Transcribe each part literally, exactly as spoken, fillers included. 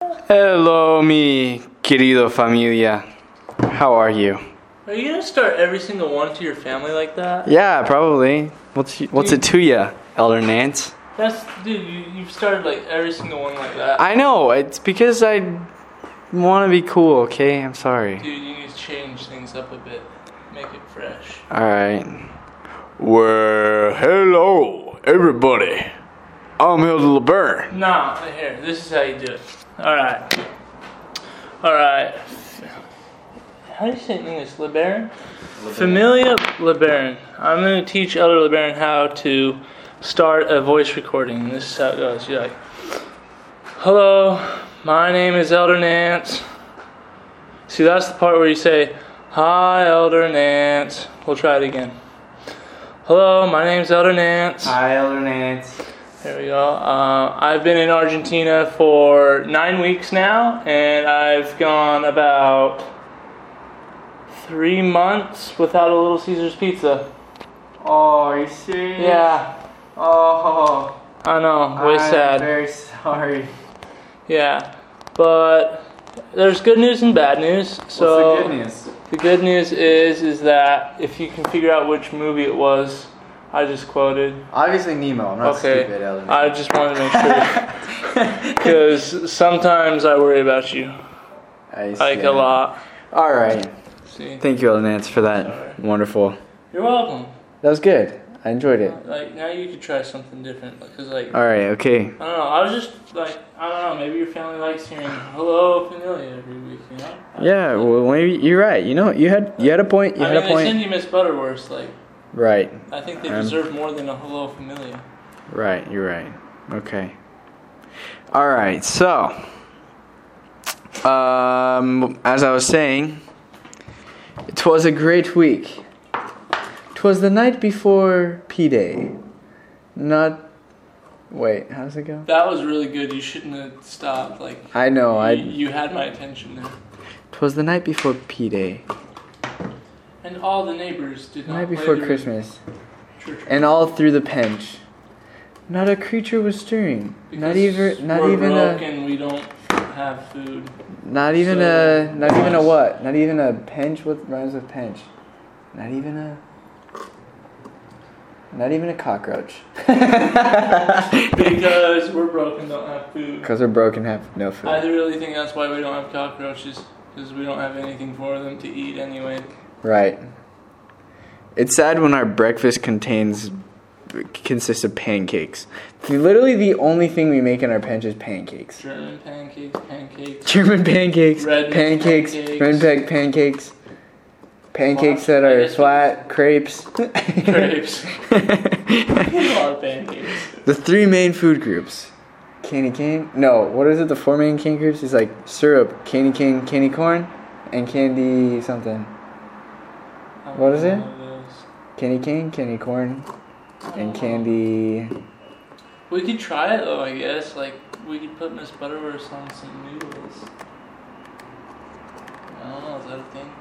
Hello, mi querido familia. How are you? Are you gonna start every single one to your family like that? Yeah, probably. What's what's it to ya, Elder Nance? That's dude. You you've started like every single one like that. I know. It's because I want to be cool. Okay, I'm sorry. Dude, you need to change things up a bit. Make it fresh. All right. Well, hello, everybody. I'm Hilda LeBaron. Nah, here. This is how you do it. All right. All right. How do you say it in English? LeBaron? Familia LeBaron. I'm going to teach Elder LeBaron how to start a voice recording. And this is how it goes. You're like, hello, my name is Elder Nance. See, that's the part where you say, hi, Elder Nance. We'll try it again. Hello, my name's Elder Nance. Hi, Elder Nance. There we go. Uh, I've been in Argentina for nine weeks now, and I've gone about three months without a Little Caesars pizza. Oh, are you serious? Yeah, Oh, I know. Way I'm sad. very sorry. Yeah, but there's good news and bad news. So What's the good news? the good news is is that if you can figure out which movie it was, I just quoted. Obviously Nemo. I'm not Okay, stupid, Elder Nance. I just wanted to make sure because sometimes I worry about you, I like see. a lot. All right. See, Thank you, Elder Nance, for that. Alright. Wonderful. you're welcome. That was good. I enjoyed it. Like now you could try something different because like All right. Okay. I don't know. I was just like I don't know. Maybe your family likes hearing "Hello, Familia" every week. You know? Yeah. Well, maybe you're right. You know, you had you had a point. You I had mean, a they point. send you Miss Butterworth. Like Right. I think they Um, deserve more than a "Hello, Familia." Right. You're right. Okay. All right. So, um, as I was saying, it was a great week. It was the night before P-Day. Not. Wait. How does it go? That was really good. You shouldn't have stopped. Like I know. I. you, you had my attention there. It was the night before P-Day. And all the neighbors did The not night play before their Christmas. church And all through the pench. Not a creature was stirring. Not because even. Not we're even broke a. and we don't have food. Not even So, a. Not even a wise. what? Not even a pench. What rhymes with pench? Not even a. Not even a cockroach. Because we're broke and don't have food. Because we're broken, have no food. I really think that's why we don't have cockroaches. Because we don't have anything for them to eat anyway. Right. It's sad when our breakfast contains consists of pancakes. Literally, the only thing we make in our pench is pancakes. German pancakes, pancakes. German pancakes, Red pancakes, pancakes. red peg pancakes, pancakes Well, that I are guess we- flat, crepes. Crepes. A lot of pancakes. The three main food groups. Candy cane? No, what is it? The four main candy groups? It's like syrup, candy cane, candy corn, and candy something. I don't What is know it? what is. Candy cane, candy corn, I don't and know. candy... We could try it though, I guess. Like, we could put Miss Butterworth on some noodles. I don't know, is that a thing?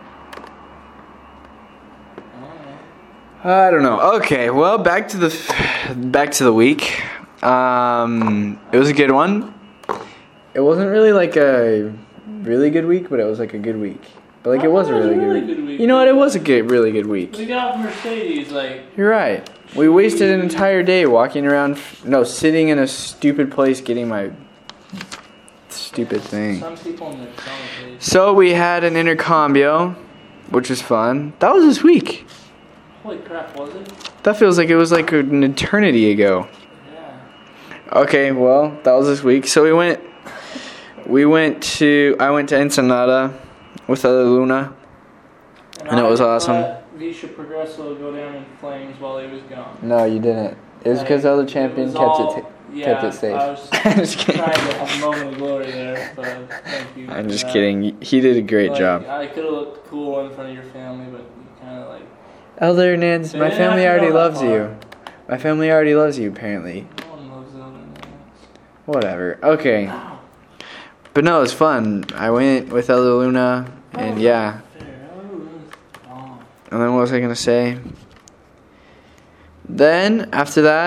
I don't know. I don't know. Okay, well, back to the back to the week. Um, it was a good one. It wasn't really like a really good week, but it was like a good week. But like it was a really, good, week. week. You know what? It was a good, really good week. We got Mercedes, like, You're right. We wasted an entire day walking around. No, sitting in a stupid place getting my stupid thing. some people in their stomach. So we had an intercambio, which was fun. That was this week. Holy crap, was it? That feels like it was like an eternity ago. Yeah. Okay, well, that was this week. So we went, we went to, I went to Ensenada with other Luna. And it was I awesome. let Visha Progresso go down in flames while he was gone. No, you didn't. It was because Like, other champion was kept all- it, ta- yeah, kept it safe. I was I'm just kidding. trying to have a moment of glory there, but thank you. I'm for just that. kidding. He did a great Like, job. I could have looked cool in front of your family, but you kind of like. Elder Nance, my Yeah, family I already know that loves part. you. My family already loves you, apparently. No one loves Elder Nance. Whatever. Okay. Ow. But no, it was fun. I went with Elder Luna, and Oh, yeah. fair. Elder Luna's gone. And then what was I gonna say? Then after that,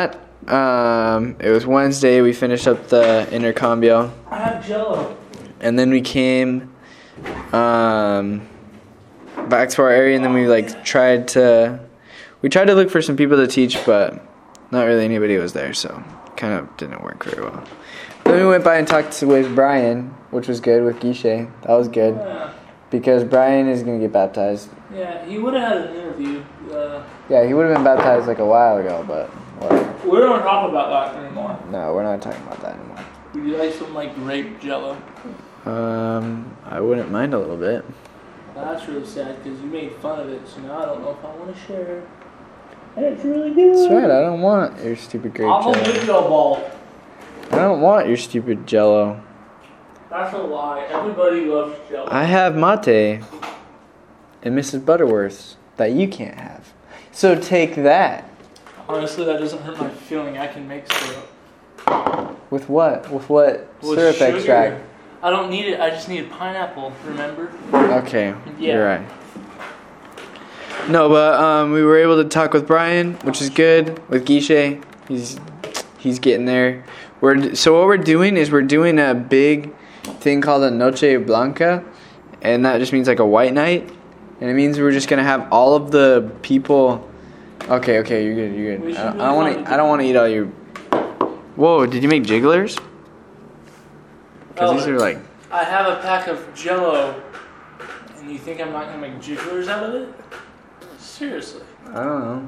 Um, it was Wednesday. We finished up the intercambio. I have Jello. And then we came um, back to our area, and then we like tried to we tried to look for some people to teach, but not really anybody was there, so kind of didn't work very well. Then we went by and talked with Brian, which was good, with Guichet. That was good Yeah. because Brian is gonna get baptized. Yeah, he would have had an interview. Uh, Yeah, he would have been baptized like a while ago, but whatever. we don't talk about that anymore. No, we're not talking about that anymore. Would you like some like grape Jello? Um, I wouldn't mind a little bit. That's really sad because you made fun of it, so now I don't know if I want to share. And it's really good. That's right. I don't want your stupid grape I'm a jello. video ball. I don't want your stupid jello. That's a lie. Everybody loves Jello. I have mate and Missus Butterworth's that you can't have. So take that. Honestly, that doesn't hurt my feeling. I can make syrup. With what? With what? With Syrup sugar. extract. I don't need it. I just need pineapple. Remember? Okay. Yeah. You're right. No, but um, we were able to talk with Brian, which is good. With Guichet, he's he's getting there. We're so what we're doing is we're doing a big thing called a Noche Blanca, and that just means like a white night, and it means we're just gonna have all of the people. Okay, okay, you're good, you're We good. should I don't, really I don't want find to. a I don't want to eat all your. Whoa! Did you make jigglers? Because Oh, these are like. I have a pack of Jello, and you think I'm not gonna make jigglers out of it? Seriously? I don't know.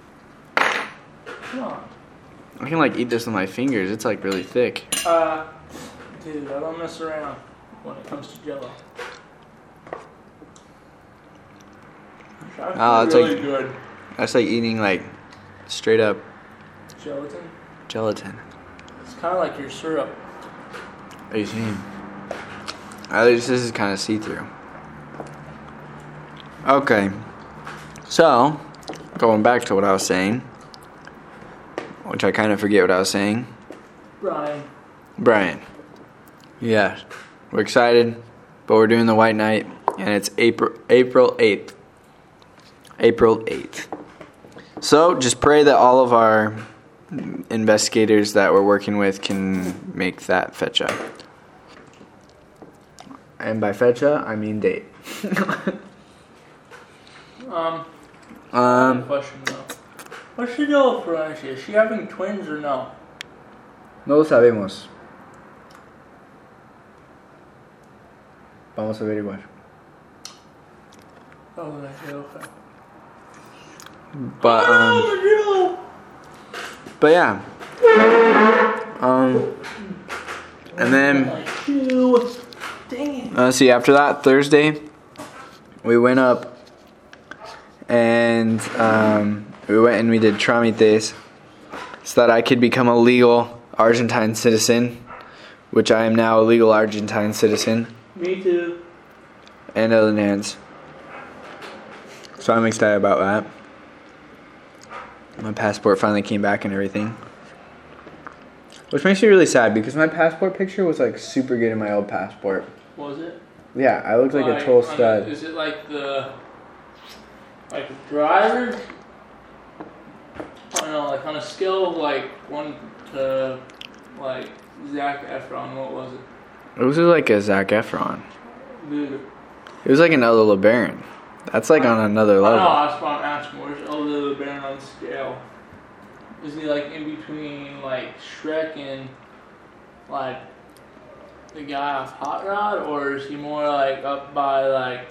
Come on. I can like eat this with my fingers. It's like really thick. Uh, dude, I don't mess around when it comes to Jello. That's Oh, it's really like- good. That's like eating like straight up Gelatin. gelatin. It's kind of like your syrup. Are you seeing? At least this is kind of see-through. Okay. So, going back to what I was saying, which I kind of forget what I was saying. Brian. Brian. Yeah. We're excited, but we're doing the white night, and it's April April eighth. April eighth. So, just pray that all of our investigators that we're working with can make that fecha. And by fecha, I mean date. Um, I have a um, question though. What's the deal with Florencia? Is she having twins or no? no lo sabemos. Vamos a averiguar. Oh, okay, okay. But um, Oh, but yeah. Um, and then no. Dang it. uh, see after that Thursday, we went up and um, we went and we did tramites so that I could become a legal Argentine citizen, which I am now a legal Argentine citizen, Me too. and other hands. So I'm excited about that. My passport finally came back and everything. Which makes me really sad because my passport picture was like super good in my old passport. Was it? Yeah, I looked like, a total on stud. Is it like the like the driver? I don't know, like on a scale of like one to like Zac Efron, what was it? It was like a Zac Efron. Dude. It was like an Ella LeBaron. That's like on another I know, level. that's what I'm asking. Where's Elder Baron on scale? Is he like in between like Shrek and like the guy off Hot Rod, or is he more like up by like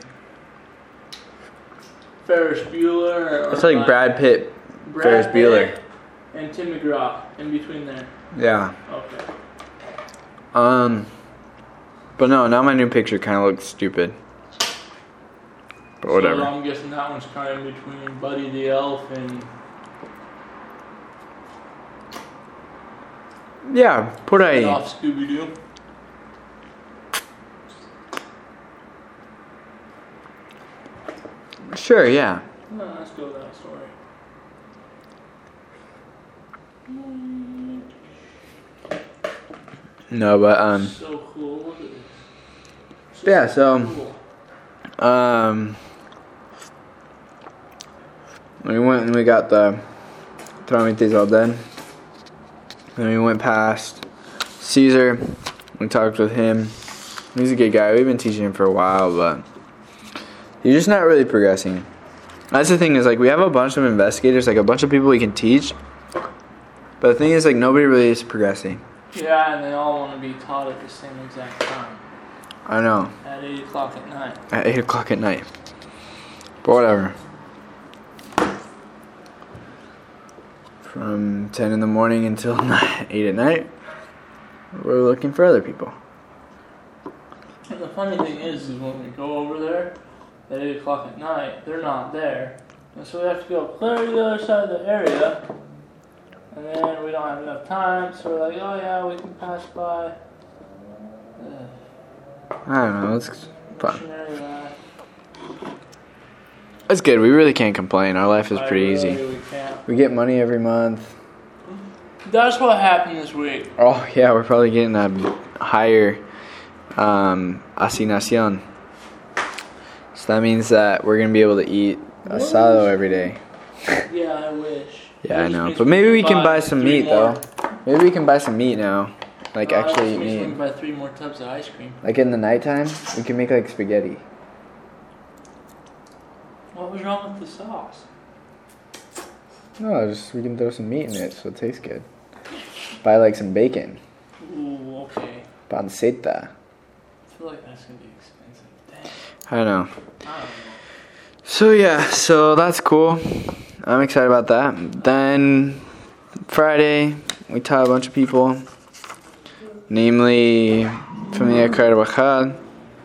Ferris Bueller? Or It's like Brad Pitt, Brad Ferris Bueller. Pitt and Tim McGraw in between there. Yeah. Okay. Um. But no, now my new picture kind of looks stupid. But whatever. So I'm guessing that one's kind of in between Buddy the Elf and. Yeah, por and ahí. off Scooby Doo. Sure, yeah. No, let's go with that story. No, but um. So cool. Look at this. So Yeah, so cool. um. We went and we got the tramites all done. Then we went past Caesar. We talked with him. He's a good guy. We've been teaching him for a while, but he's just not really progressing. That's the thing is, like, we have a bunch of investigators, like a bunch of people we can teach. But the thing is, like, nobody really is progressing. Yeah, and they all want to be taught at the same exact time. I know. At eight o'clock at night. At eight o'clock at night. But whatever. From ten in the morning until eight at night, we're looking for other people. And the funny thing is, is when we go over there at eight o'clock at night, they're not there. And so we have to go clear to the other side of the area. And then we don't have enough time, so we're like, oh yeah, we can pass by. Ugh. I don't know, it's fun. Missionary life. It's good, we really can't complain. Our life is I pretty really, easy. We, can't. We get money every month. That's what happened this week. Oh yeah, we're probably getting a higher um, asignación. So that means that we're going to be able to eat asado every day. Yeah, I wish. Yeah, I know. But maybe we can buy some meat, though. Maybe we can buy some meat now. Like, uh, actually eat We meat. can buy three more tubs of ice cream. Like, in the nighttime, we can make, like, spaghetti. What was wrong with the sauce? No, just we can throw some meat in it so it tastes good. Buy, like, some bacon. Ooh, okay. Panceta. I feel like that's going to be expensive. Dang. I know. I don't know. So, yeah. So, that's cool. I'm excited about that. Then, Friday, we taught a bunch of people. Namely, Familia Carvajal,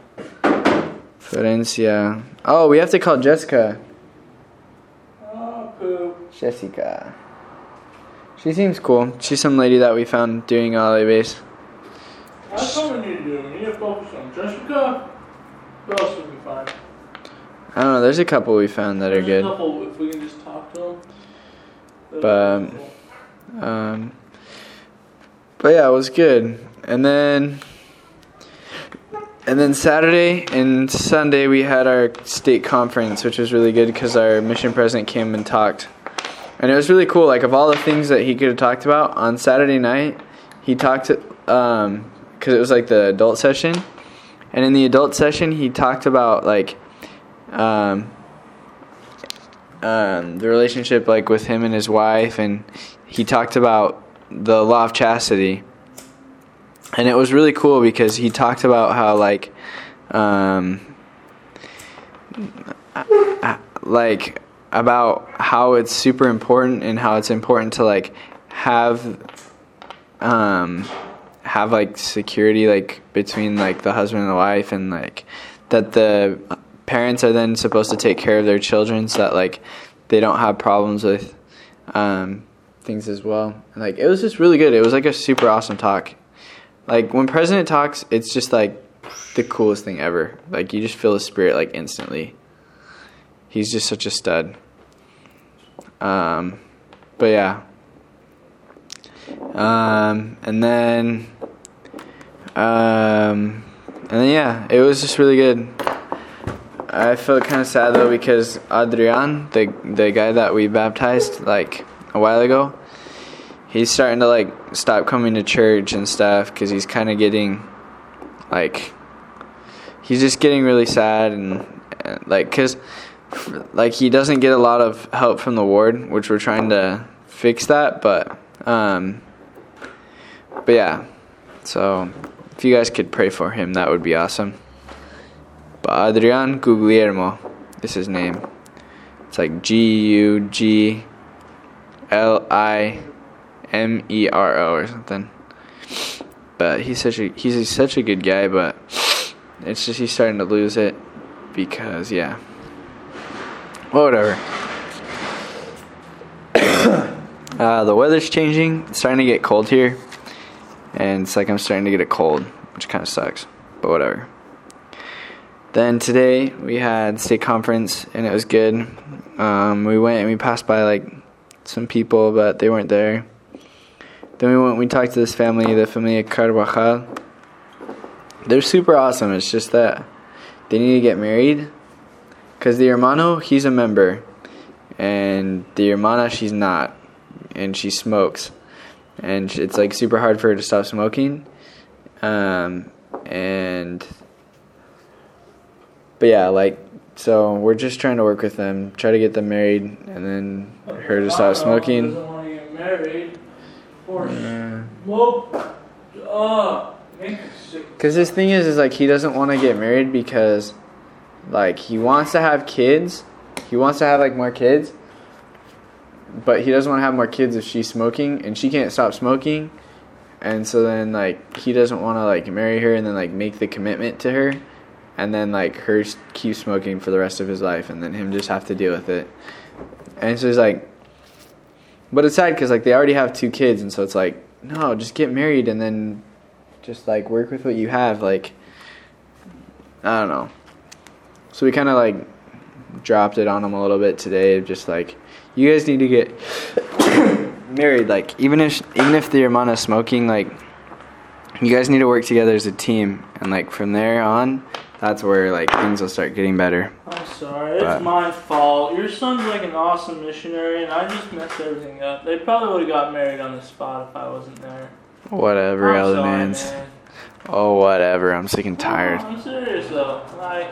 Florencia. Oh, we have to call Jessica. Oh, poop. Jessica. She seems cool. She's some lady that we found doing Ollie base. That's what we need to do. We need to focus on Jessica. Who else would we find? I don't know. There's a couple we found that are There's good. A couple, if we can just talk to them. But, um, but yeah, it was good. And then, and then Saturday and Sunday we had our state conference, which was really good because our mission president came and talked. And it was really cool. Like, of all the things that he could have talked about on Saturday night, he talked, um, because it was like the adult session. And in the adult session, he talked about, like, um, um, the relationship, like, with him and his wife. And he talked about the law of chastity. And it was really cool because he talked about how, like, um, like, about how it's super important and how it's important to, like, have, um, have, like, security, like, between, like, the husband and the wife, and, like, that the parents are then supposed to take care of their children so that, like, they don't have problems with, um, things as well. And, like, it was just really good. It was, like, a super awesome talk. Like, when President talks, it's just, like, the coolest thing ever. Like, you just feel his spirit, like, instantly. He's just such a stud. Um, but, yeah. Um, and then, um, and then, yeah, it was just really good. I felt kind of sad, though, because Adrian, the the guy that we baptized, like, a while ago, he's starting to, like, stop coming to church and stuff because he's kind of getting, like, he's just getting really sad and, and like, because, like, he doesn't get a lot of help from the ward, which we're trying to fix that, but, um, but, yeah, so, if you guys could pray for him, that would be awesome. But Adrian Guglielmo is his name. It's like G U G L I M E R O or something. But he's such a he's such a good guy, but it's just he's starting to lose it because, yeah. Well, whatever. uh, the weather's changing. It's starting to get cold here. And it's like I'm starting to get a cold, which kind of sucks. But whatever. Then today we had state conference and it was good. Um, we went and we passed by, like, some people, but they weren't there. Then we went and we talked to this family, the Familia Carvajal. They're super awesome. It's just that they need to get married. Because the hermano, he's a member. And the hermana, she's not. And she smokes. and it's like super hard for her to stop smoking. Um, and but yeah, like so we're just trying to work with them, try to get them married, and then her to stop smoking. Doesn't want to get married. Or Yeah. smoke. Uh, Because his thing is, is like he doesn't want to get married because, like, he wants to have kids. He wants to have like more kids, but he doesn't want to have more kids if she's smoking, and she can't stop smoking. And so then like he doesn't want to like marry her and then like make the commitment to her, and then like her keep smoking for the rest of his life, and then him just have to deal with it. And so he's like, but it's sad because like they already have two kids, and so it's like, no, just get married and then just like work with what you have. Like, I don't know. So we kind of like dropped it on him a little bit today, just like, you guys need to get married. Like, even if even if the amount of smoking, like, you guys need to work together as a team, and like from there on, that's where like things will start getting better. I'm sorry, But- it's my fault. Your son's like an awesome missionary, and I just messed everything up. They probably would have got married on the spot if I wasn't there. Whatever, I'm Ellen sorry, Nance. man. Oh, whatever. I'm sick and tired. No, I'm serious though. Like,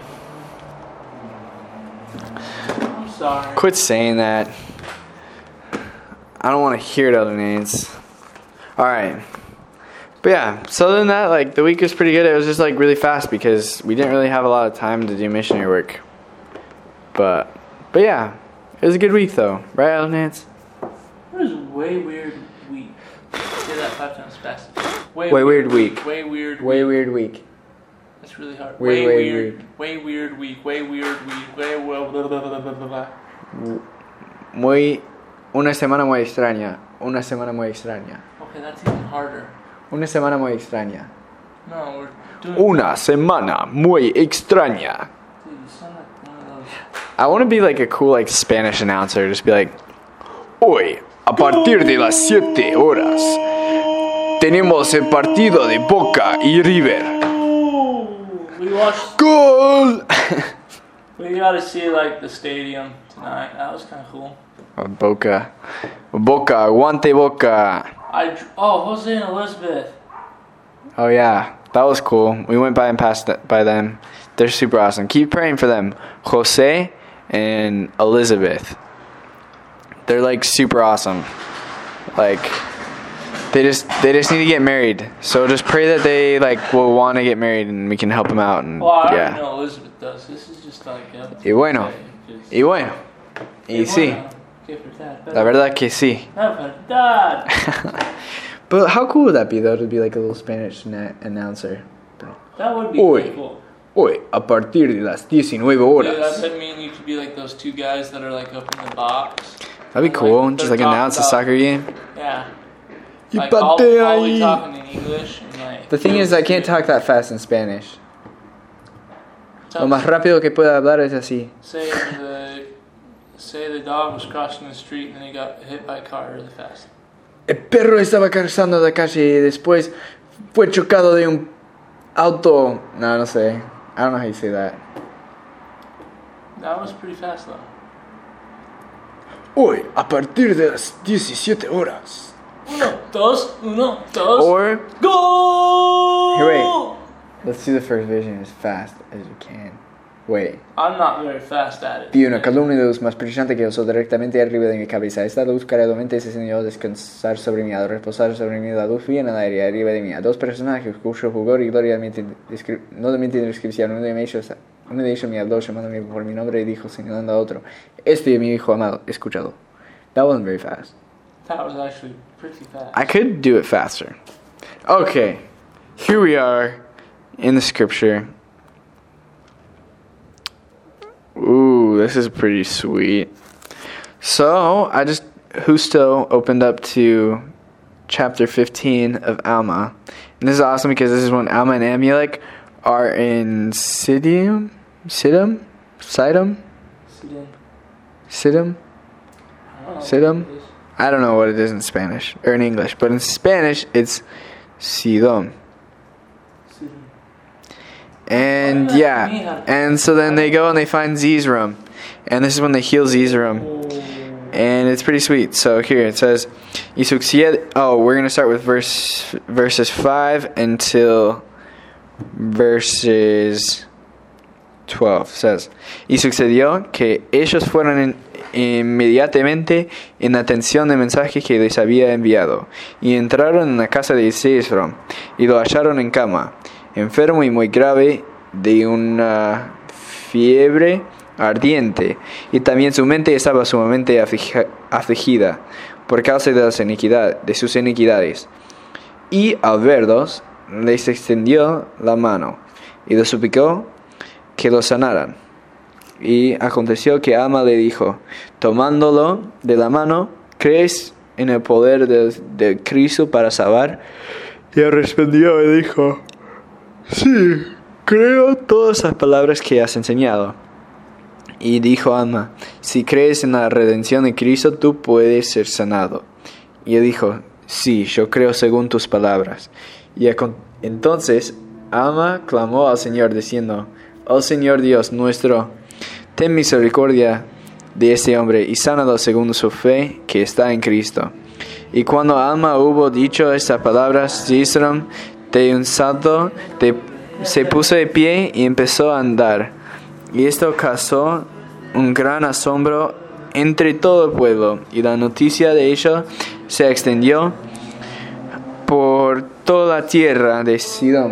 I'm sorry. Quit saying that. I don't want to hear it, Ellen Nance. All right. But yeah, so other than that, like, the week was pretty good. It was just like really fast because we didn't really have a lot of time to do missionary work. But, but yeah, it was a good week though, right, Ellen Nance? It was a way weird week. Say that five times fast. Way weird week. Way weird. Way week. weird week. That's really hard. Way, way, way weird. weird. Way weird week. Way weird week. Way blah blah blah blah blah blah blah. Muy, una semana muy extraña. Una semana muy extraña. Okay, that's even harder. Una semana muy extraña. No, we're doing. Una semana muy extraña. Dude, you sound like one of those. I want to be like a cool like Spanish announcer. Just be like, hoy, a partir de las siete horas, tenemos el partido de Boca y River. We watched. Goal! We got to see like the stadium tonight. That was kind of cool. Boca. Boca, aguante Boca. I dr- oh Jose and Elizabeth. Oh yeah, that was cool. We went by and passed th- by them. They're super awesome. Keep praying for them. Jose and Elizabeth. They're like super awesome. Like they just they just need to get married. So just pray that they like will want to get married and we can help them out. And Well, I already yeah. know Elizabeth does. This is just like. Yeah, Y bueno. just- Y bueno. Y Y sí. bueno, que verdad, La verdad que sí. La verdad. But how cool would that be though to be like a little Spanish na- announcer? That would be Oi. pretty cool. Hoy, a partir de las diecinueve Dude, horas. that mean you could be like those two guys that are like up in the box. That'd be And, cool. like, Just they're like announce a talking soccer game. about- Yeah. Y Like, all, patea all we ahí. talking in English and like. The thing is, I can't talk that fast in Spanish. Tell Lo más rápido que puedo hablar es así. Say the say the dog was crossing the street and then he got hit by a car really fast. El perro estaba cruzando la calle y después fue chocado de un auto. No, no sé. I don't know how you say that. That was pretty fast though. Hoy, a partir de las diecisiete horas. Uno, dos, uno, dos. Or, Go! Here, wait. Let's do the first vision as fast as you can. Wait. I'm not very fast at it. Vi una columna de luz más brillante que osó directamente arriba de mi cabeza. Esta luz gradualmente se encendió a descansar sobre mí, a reposar sobre mí. La luz fría en el aire arriba de mí. A dos personajes cuyo jugor y gloria admite descri- no admiten descripción. Uno de ellos, uno de ellos me habló llamándome por mi nombre y dijo señalando a otro: Este es mi hijo amado, escuchado. That wasn't very fast. That was actually pretty fast. I could do it faster. Okay, here we are in the scripture. Ooh, this is pretty sweet. So, I just, Justo opened up to chapter fifteen of Alma. And this is awesome because this is when Alma and Amulek are in Siddim? Siddim? Siddim? Sit in. Siddim? I don't know Siddim? what it is. I don't know what it is in Spanish, or in English, but in Spanish, it's Sidom. Sit in. And yeah, and so then they go and they find Z's room, and this is when they heal Z's room, Oh. and it's pretty sweet. So here it says, y sucede, oh, we're going to start with verse verses five until verses twelve. It says, y sucedió que ellos fueron en, inmediatamente en atención del mensaje que les había enviado, y entraron en la casa de Cesro, y lo hallaron en cama, enfermo y muy grave de una fiebre ardiente, y también su mente estaba sumamente afligida por causa de las iniquidades, de sus iniquidades. Y al verlos, les extendió la mano, y los suplicó que lo sanaran. Y aconteció que Alma le dijo, tomándolo de la mano, ¿crees en el poder de, de Cristo para salvar? Y él respondió y dijo, sí, creo todas las palabras que has enseñado. Y dijo Alma, si crees en la redención de Cristo, tú puedes ser sanado. Y él dijo, sí, yo creo según tus palabras. Y entonces Alma clamó al Señor diciendo, oh Señor Dios nuestro, ten misericordia de este hombre y sánalo según su fe que está en Cristo. Y cuando Alma hubo dicho estas palabras, Cesro de un salto de, se puso de pie y empezó a andar. Y esto causó un gran asombro entre todo el pueblo, y la noticia de ello se extendió por toda la tierra de Sidón.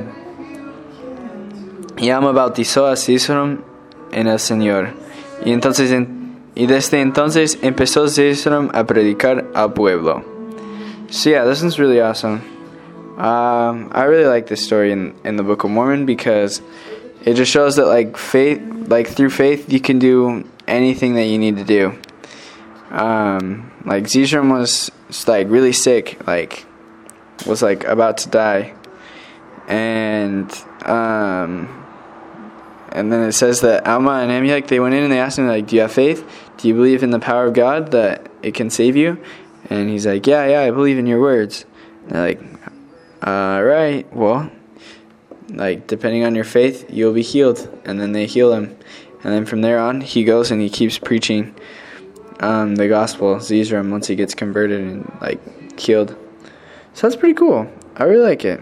Y Alma bautizó a Cesro en el Señor. Y entonces y desde entonces empezó Cesro a predicar al pueblo. So yeah, this one's really awesome. Um, I really like this story in, in the Book of Mormon because it just shows that like faith, like through faith, you can do anything that you need to do. Um, like Zizram was like really sick, like was like about to die, and um. And then it says that Alma and Amulek, they went in and they asked him, like, do you have faith? Do you believe in the power of God that it can save you? And he's like, yeah, yeah, I believe in your words. And they're like, all right, well, like, depending on your faith, you'll be healed. And then they heal him. And then from there on, he goes and he keeps preaching um, the gospel, Zizram, once he gets converted and, like, healed. So that's pretty cool. I really like it.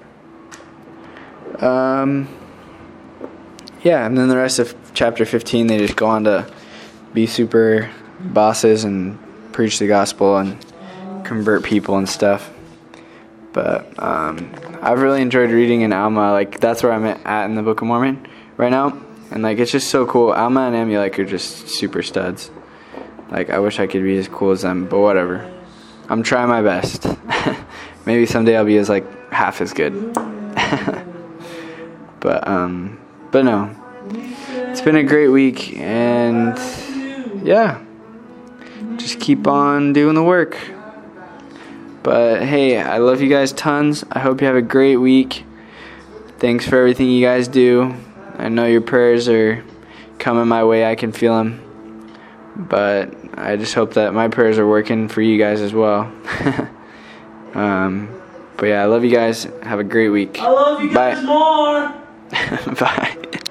Um... Yeah, and then the rest of chapter fifteen, they just go on to be super bosses and preach the gospel and convert people and stuff. But um, I've really enjoyed reading in Alma. Like, that's where I'm at in the Book of Mormon right now. And, like, it's just so cool. Alma and Amulek are just super studs. Like, I wish I could be as cool as them, but whatever. I'm trying my best. Maybe someday I'll be as, like, half as good. But, um... But no, it's been a great week, and yeah, just keep on doing the work. But hey, I love you guys tons. I hope you have a great week. Thanks for everything you guys do. I know your prayers are coming my way. I can feel them. But I just hope that my prayers are working for you guys as well. um, but yeah, I love you guys. Have a great week. I love you guys Bye. more. Bye.